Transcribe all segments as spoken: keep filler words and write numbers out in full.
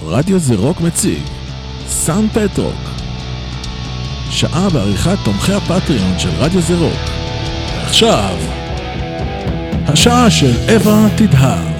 רדיו זה רוק מציג סאונד פטרוק, שעה בעריכת תומכי הפטריון של רדיו זה רוק. ועכשיו השעה של אווה תדהר.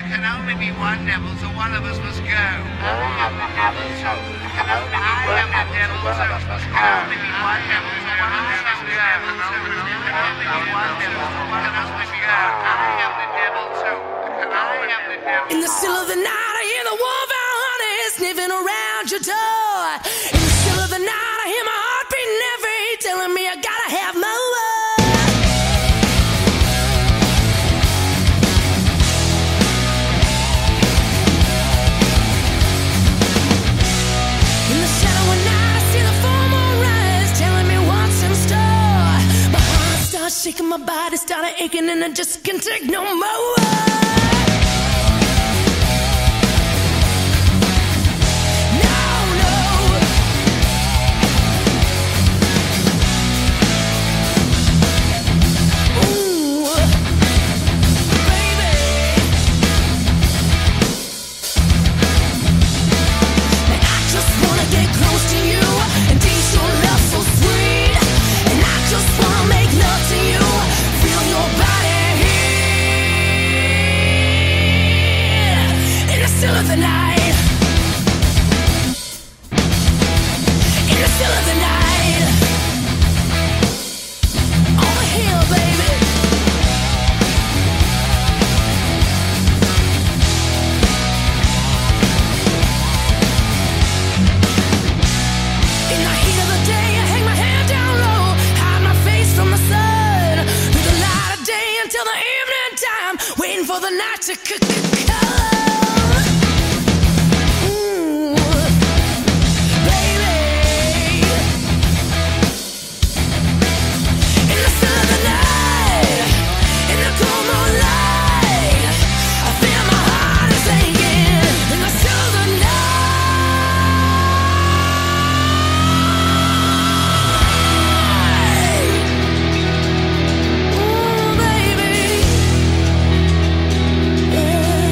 can only be one devil, so one of us must go. I am the devil, so there can only be one devil, so one of us must go. There can only be one devil, so one of us must go. There can only be one devil, so one of us must go. I am the devil, so I am the devil. In the still of the night, I hear the wolf owl honey sniffing around your door. In the still of the night, I hear my heart beating heavy, telling me I gotta have more. Shaking my body, started aching, and I just can't take no more. Yeah.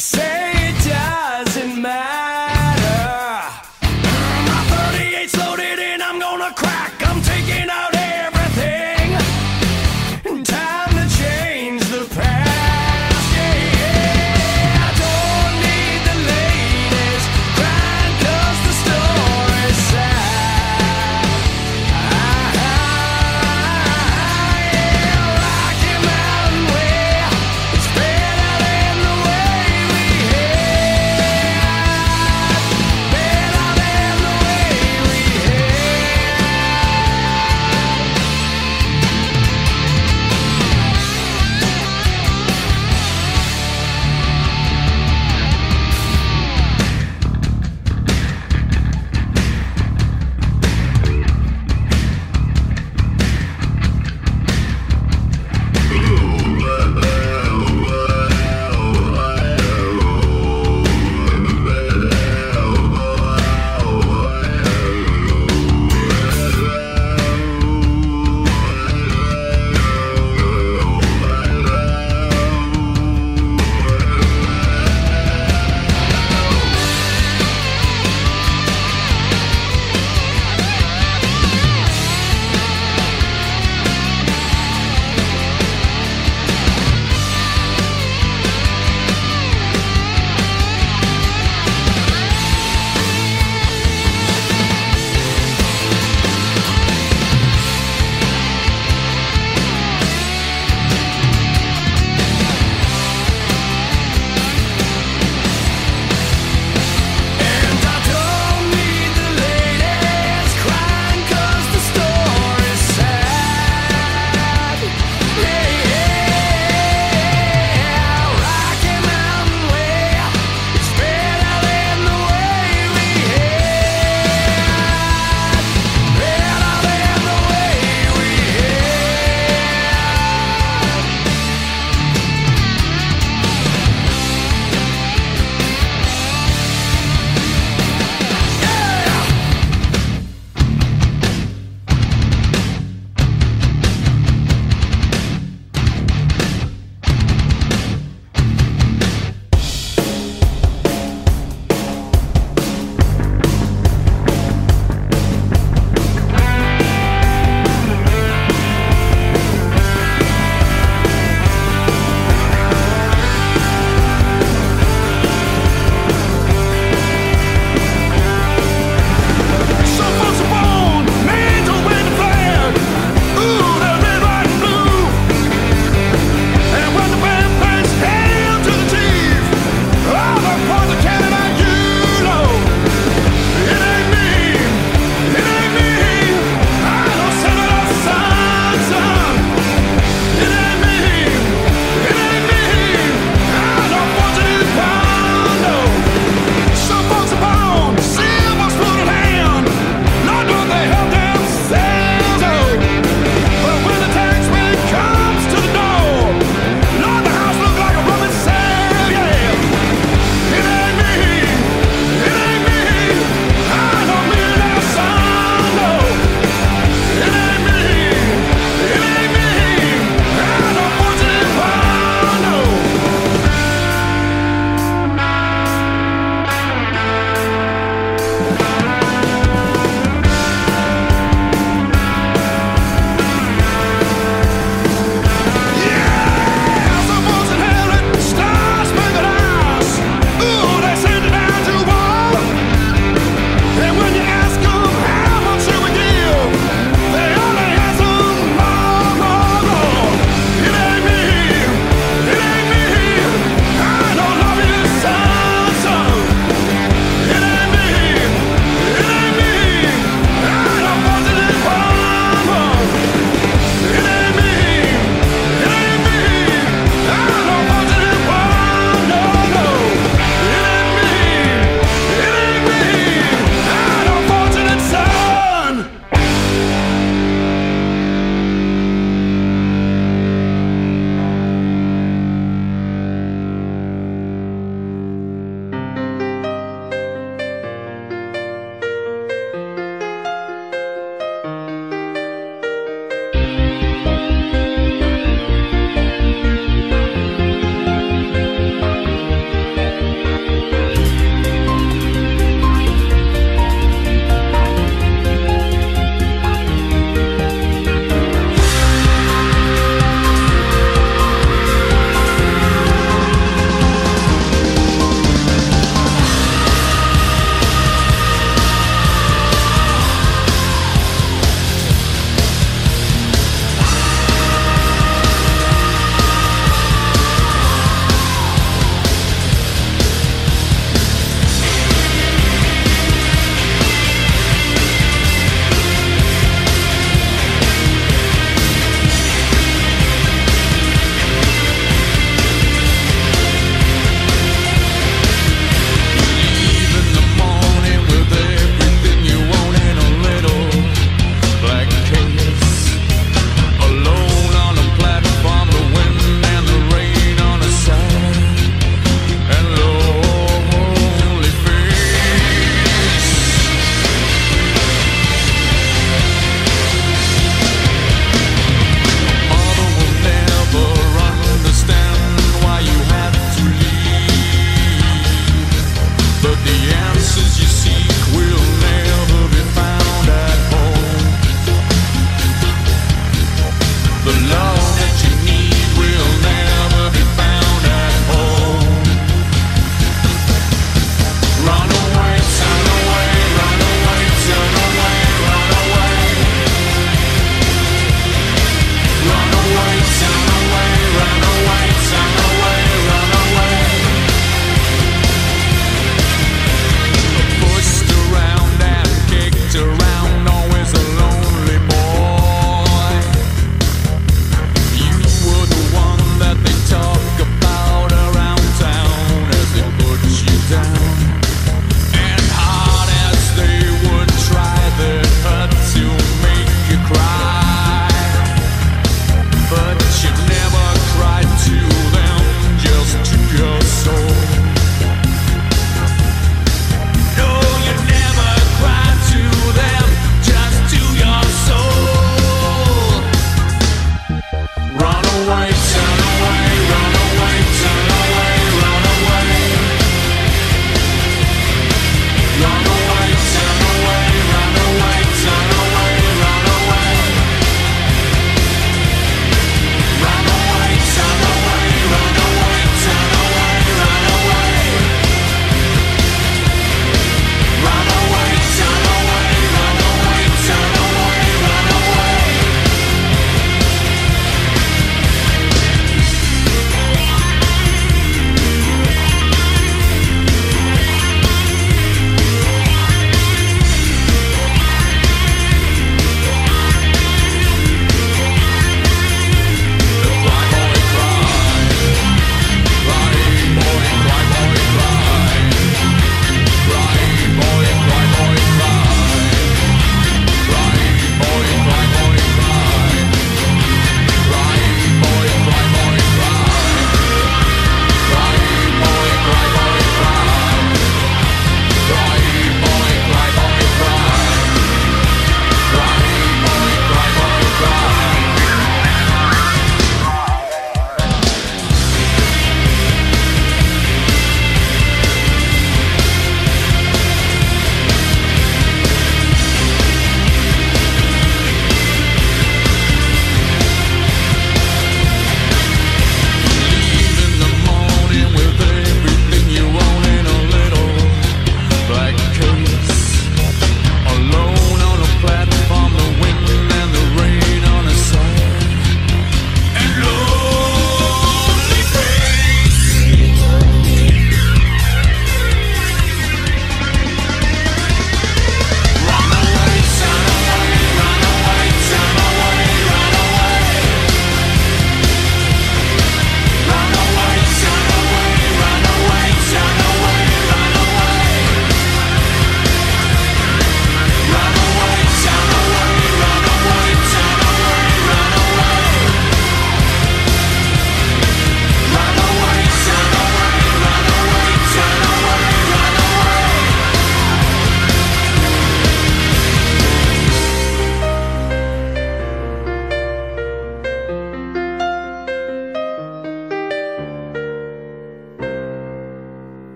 say it doesn't matter. My thirty-eight's loaded and I'm gonna crack. I'm taking out everything. Time to change the past. Yeah, yeah. I don't need the latest grind 'cause the story's sad. Ah, yeah, Rocky Mountain way. It's better than the way we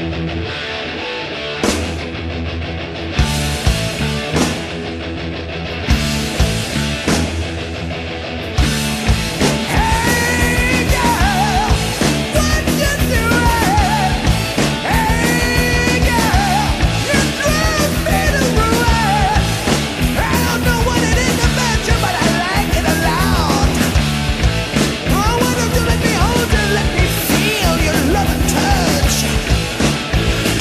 Let me feel your love and touch.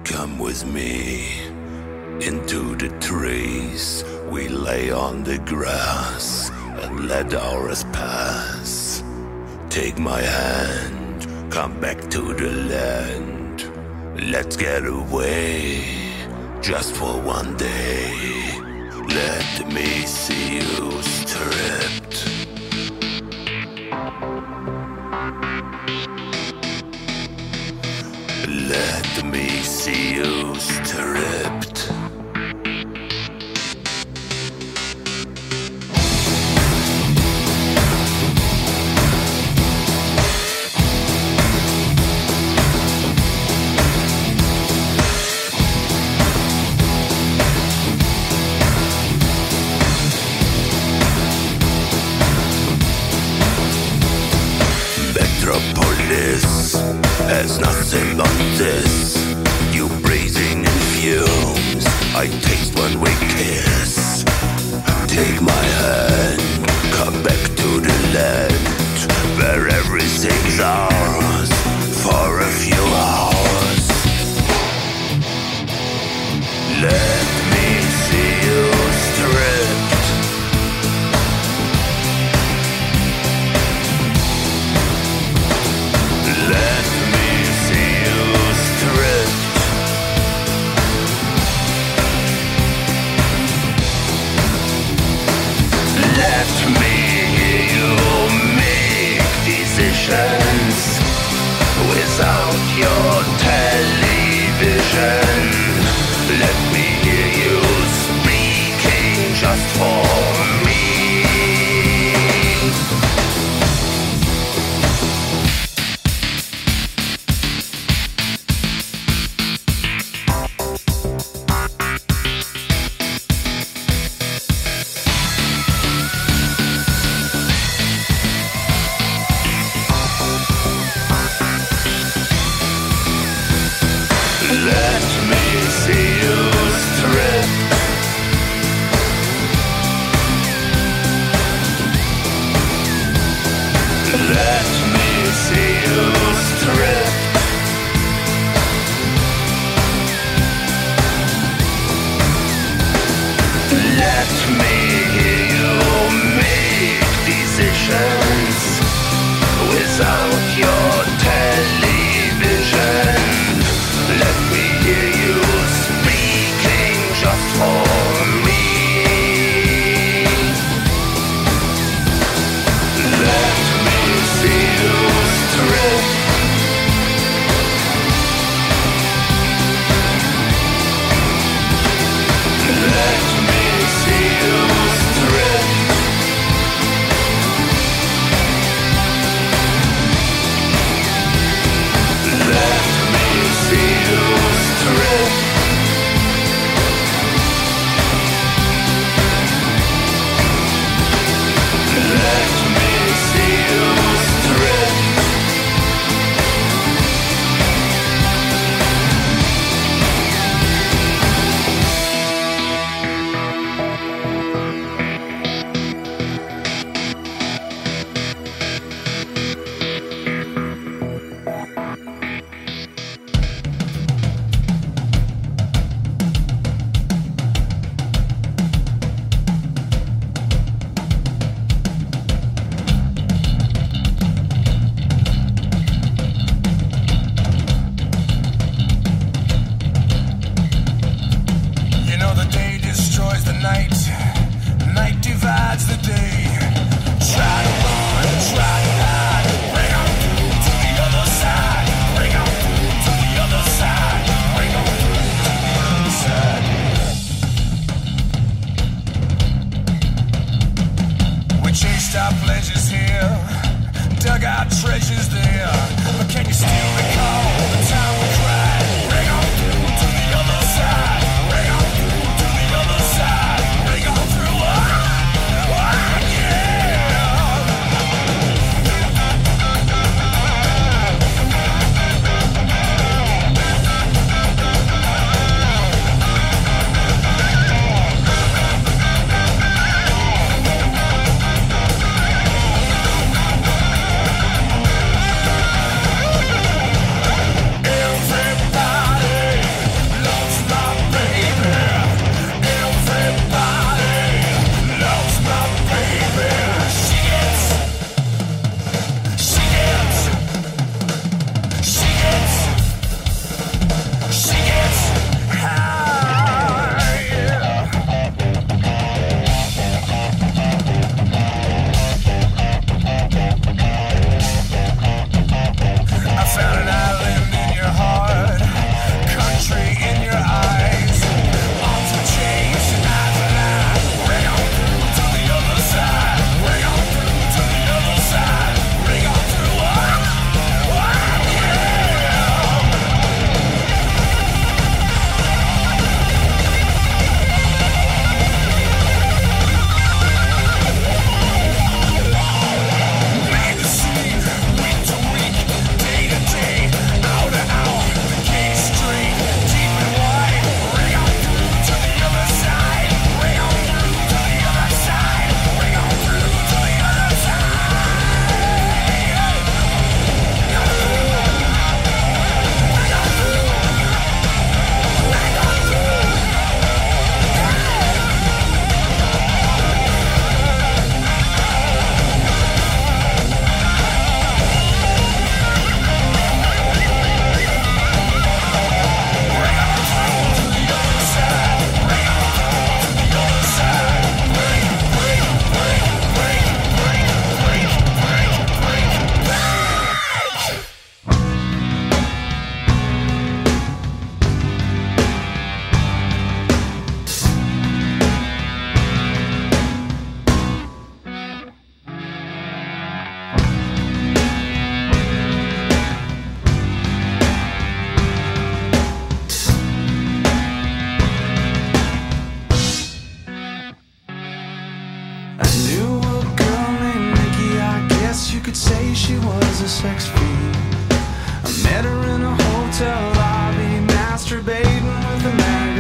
Come with me into the trees. We lay on the grass and let hours pass. Take my hand, come back to the land. Let's get away just for one day. Let me see you stripped. Let me see you stripped. Metropolis has nothing but this. You breathing in fumes, I taste one weak kiss. Take my hand, come back to the land where everything's ours for a few hours. Let me see you stripped. Let me see you stripped. Let me hear you make decisions without your television. Let me hear you speaking just for me. Let me see you stripped. Let me see you stripped. Let me hear you make decisions without your television. Let me hear you speaking just for me. Let me see you stripped. Let me see you stripped. Let me see you stripped. Let me see you stripped. You know the day destroys the night, night divides the day. Try to run, try to hide, bring on through to the other side, bring on through to the other side, bring on through to the other side. We chased our pleasures here, dug our treasures there, but can you still recall the time we cried? Bring on through to the other side, bring on through to the other side, bring on through. Ah, ah, yeah.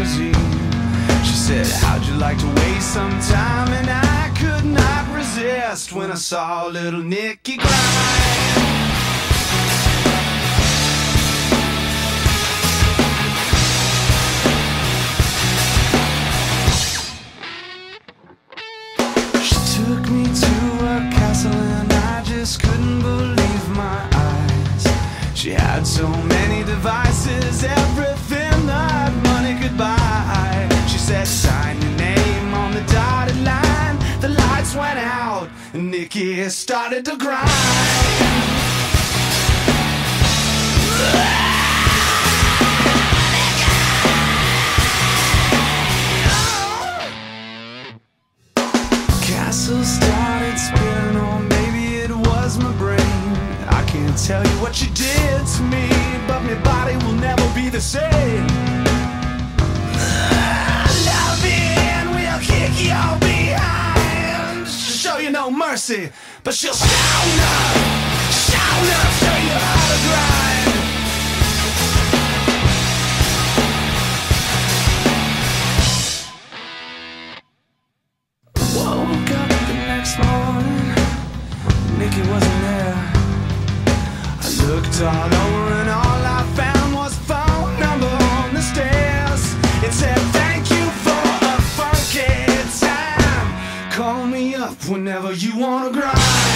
limousine. She said, how'd you like to waste some time? And I could not resist when I saw little Nicky grind. Took me to a castle and I just couldn't believe my eyes. She had so many devices, everything that money could buy. She said, sign your name on the dotted line. The lights went out and Nicky started to grind. Castle started spinning, or maybe it was my brain. I can't tell you what you did to me, but my body will never be the same. Loving will kick you behind. She'll show you no mercy, but she'll shout up, shout up, show you how to grind. Woke up the next morning, Nicky wasn't there. I looked all over and all I found was a phone number on the stairs. It said, thank you for a funky time. Call me up whenever you wanna grind.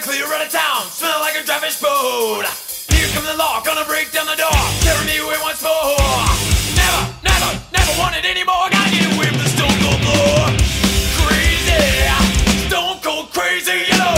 clear out of town, smell like a dry fish boat. Here comes the law, gonna break down the door, tearing me away once more. Never, never, never want it anymore. Gotta get away from the stone cold floor. Crazy, stone cold crazy, you know.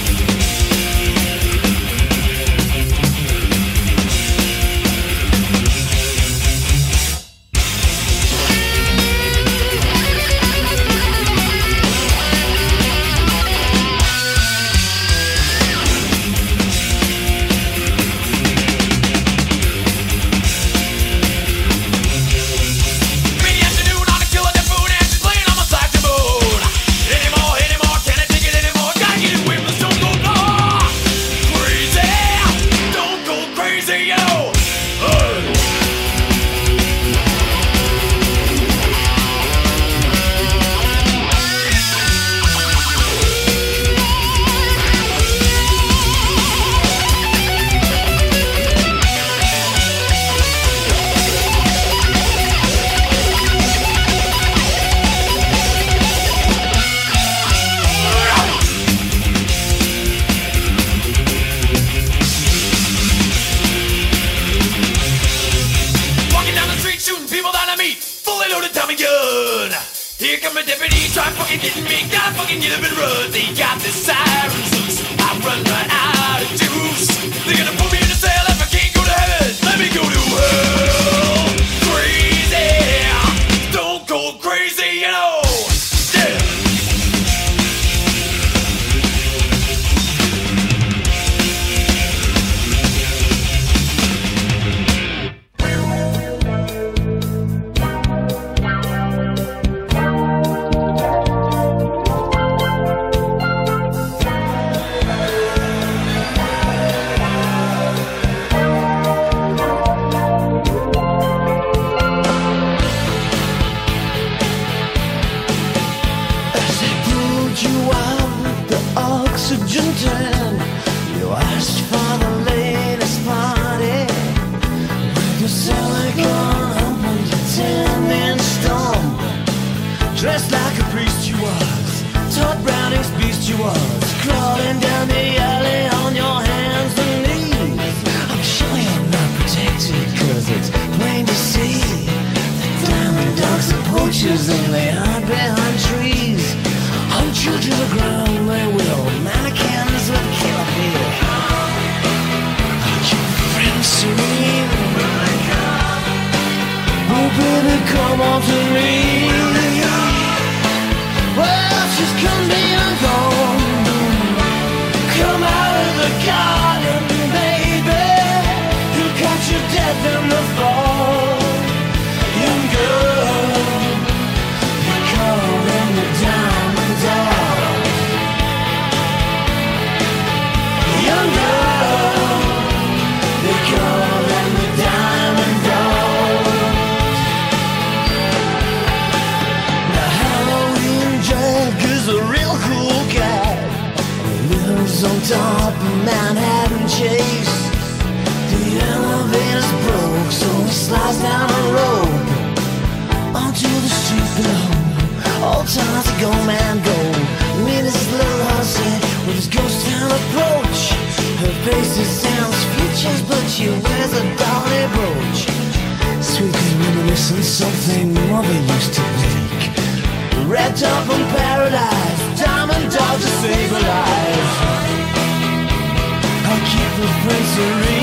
Here come a deputy, try fucking getting me. Gotta fucking get up and run. They got the sirens loose. I run right out of juice. They're gonna put me in a cell if I can't go to heaven. Let me go to hell. Crazy, stone cold crazy, you know. Yeah. Oxygen tan. You asked for the latest party. You sound like on when you ten inch storm. Dressed like a priest you was, Todd Browning's beast you was, crawling down the alley on your hands and knees. I'm sure you're not protected, cause it's plain to see the diamond dogs are poachers and they hide behind trees. Hunt you to the ground, they will. Mannequins with killer fear. Are your friends serene? Oh baby, come on to me. Well, she's come and gone. Come out of the garden, baby. You got your death in the fall. Young girl, you call them the diamond dog. Young girl, they call them the diamond dogs. Now Halloween Jack is a real cool cat. He lives on top of Manhattan Chase. The elevator's broke, so he slides down a rope onto the street below. All times to go, man, go. Meet his little hussy with his ghost town approach. Her face is sounds features, but she wears a dolly brooch. Sweet and reminiscent, something mother used to make. Red top from paradise, diamond dogs to save her life. I'll keep her friends serene.